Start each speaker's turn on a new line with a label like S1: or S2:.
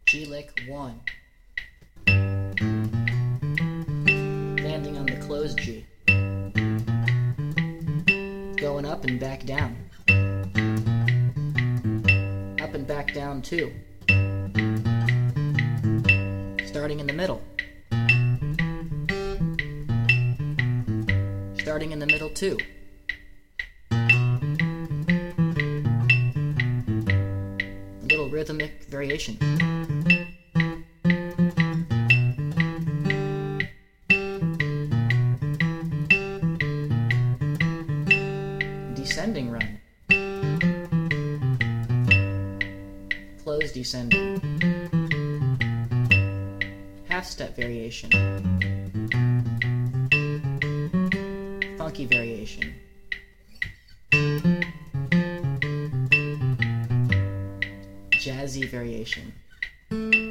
S1: G lick 1. Landing on the closed G. Going up and back down. Up and back down 2. Starting in the middle. Starting in the middle 2. A little rhythmic variation. Descending run. Close descending. Half step variation. Funky variation. Jazzy variation.